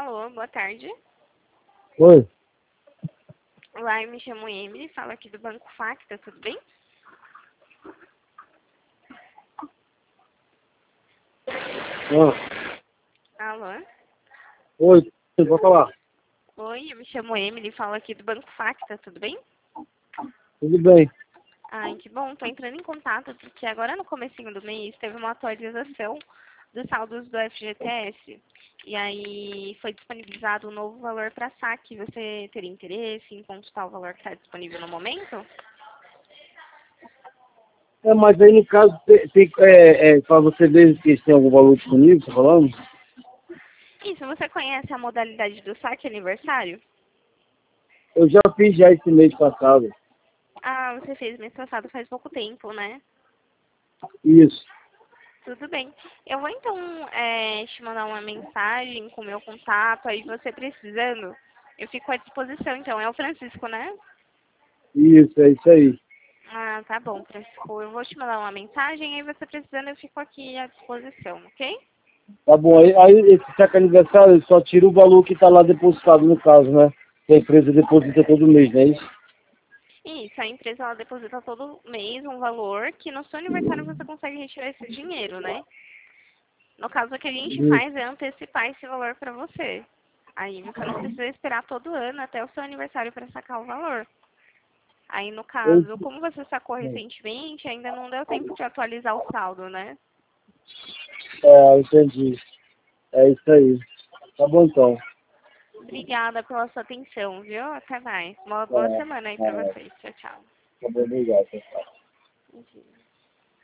Alô, boa tarde. Oi. Olá, eu me chamo Emily, falo aqui do Banco Facta, tudo bem? Alô? Oi, pode falar. Oi, eu me chamo Emily, falo aqui do Banco Facta, tudo bem? Tudo bem. Ai, que bom, tô entrando em contato porque agora no comecinho do mês teve uma atualização dos saldos do FGTS. E aí foi disponibilizado um novo valor para saque. Você teria interesse em consultar o valor que está disponível no momento? Mas aí no caso, para você ver se tem algum valor disponível, tá falando? Isso, você conhece a modalidade do saque aniversário? Eu já fiz já esse mês passado. Ah, você fez mês passado faz pouco tempo, né? Isso. Tudo bem. Eu vou então te mandar uma mensagem com o meu contato, aí você precisando, eu fico à disposição. Então, é o Francisco, né? Isso, é isso aí. Ah, tá bom, Francisco. Eu vou te mandar uma mensagem, aí você precisando, eu fico aqui à disposição, ok? Tá bom, aí esse saque aniversário ele só tira o valor que tá lá depositado no caso, né? Que a empresa deposita todo mês, não é isso? Isso, a empresa ela deposita todo mês um valor que no seu aniversário você consegue retirar esse dinheiro, né? No caso, o que a gente Isso. faz é antecipar esse valor para você. Aí você não precisa esperar todo ano até o seu aniversário para sacar o valor. Aí, no caso, como você sacou recentemente, ainda não deu tempo de atualizar o saldo, né? Entendi. É isso aí. Tá bom então. Obrigada pela sua atenção, viu? Até mais. Uma boa Tá, semana aí pra vocês. Tchau, tchau. tá bom, obrigado. Imagina.